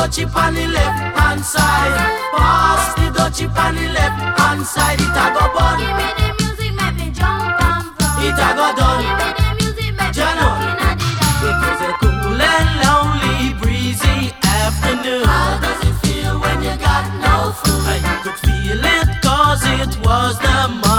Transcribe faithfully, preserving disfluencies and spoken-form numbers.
dutchie on the left hand side. Pass the dutchie on the left hand side. It a go bun. Give me the music, make me jump and from. It a go done. Give me the music, make me Jano. jump in a It was a cool and lonely, breezy afternoon. How does it feel when you got no food? I could feel it cause it was the